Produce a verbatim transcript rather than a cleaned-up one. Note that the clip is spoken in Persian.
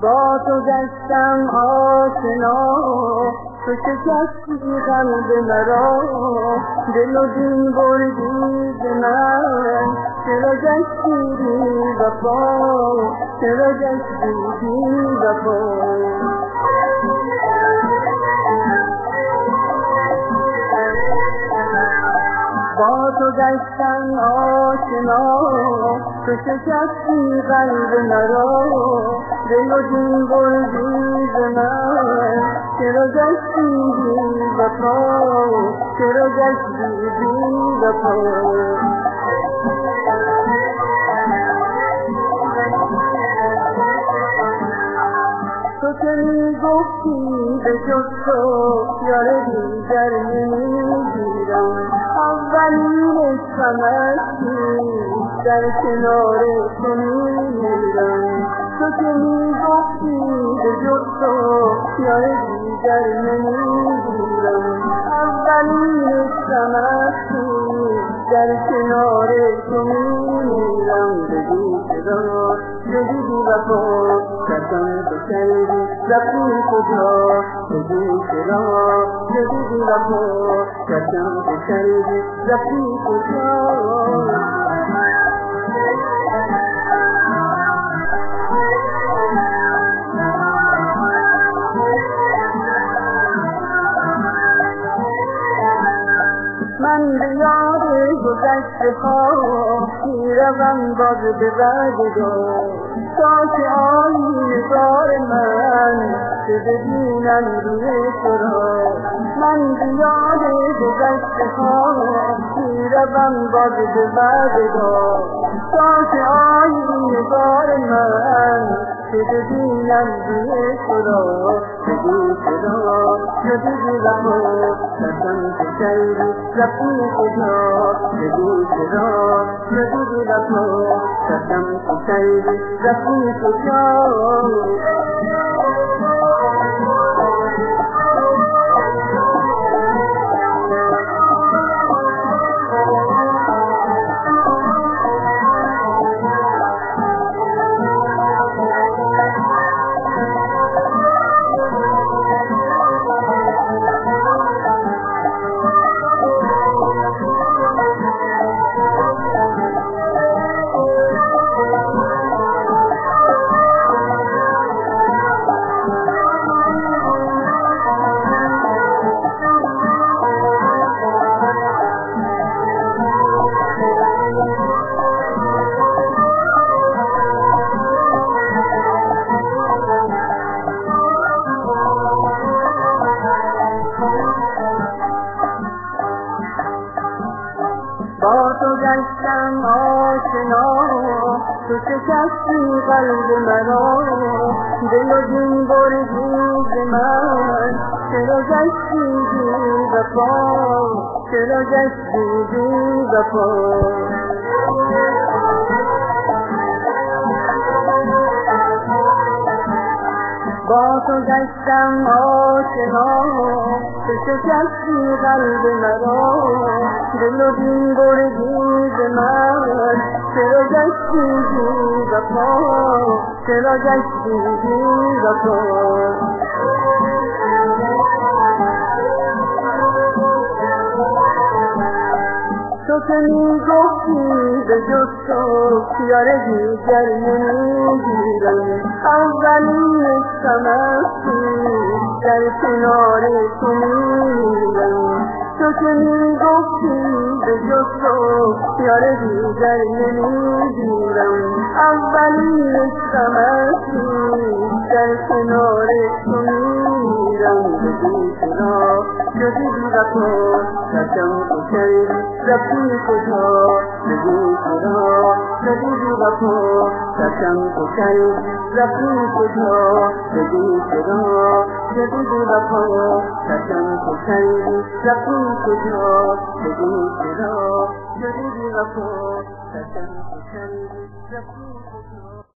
با تو گشتم آشنا، تو شکستی قلب مرا، دل و دین بردی ز من، چرا گشتی بی وفا، چرا گشتی بی وفا. با تو گشتم آشنا، تو شکستی قلب مرا، دل و دین بردی ز من، چرا گشتی بی وفا، چرا گشتی بی وفا. تو که می گفتی به جز تو یار دیگر نمیگیرم، اولین عشقمستی در کنار تو میمیرم. تو که می گفتی به جز تو یار دیگر نمیگیرم، اولین عشقمستی در کنار تو میمیرم. بگی چرا شدی بی وفا، قسم تو کردی رفتی کجا، بگی چرا شدی بی وفا، قسم تو کردی رفتی کجا. من به یاد گذشته ها میروم باز به وعدگاه، تا که آیینه‌دار من که ببینم روی تو را. من به یاد گذشته ها میروم باز به وعدگاه، تا که آیینه‌دار من که ببینم روی تو را. بگی چرا شدی بی وفا، قسم تو کردی رفتی کجا، بگی چرا شدی بی وفا، قسم تو کردی رفتی کجا. با تو گشتم آشنا، تو شکستی قلب مرا، دل و دین بردی ز من، چرا گشتی بی وفا، چرا گشتی بی وفا. با تو گشتم آشنا، تو شکستی قلب مرا، دل و دین بردی ز من، چرا گشتی بی وفا، چرا گشتی بی وفا. تو که می گفتی به جز تو یار دیگر نمیگیرم، اولین عشقمستی در کنار تو میمیرم. تو که می گفتی به جز تو یار دیگر نمیگیرم، اولین عشقمستی در کنار تو میمیرم. بگی چرا شدی بی وفا، قسم تو کردی رفتی کجا، بگی چرا شدی بی وفا، قسم تو کردی رفتی کجا، بگی چرا شدی بی وفا، قسم تو کردی رفتی کجا، بگی چرا شدی بی وفا، قسم تو کردی رفتی کجا.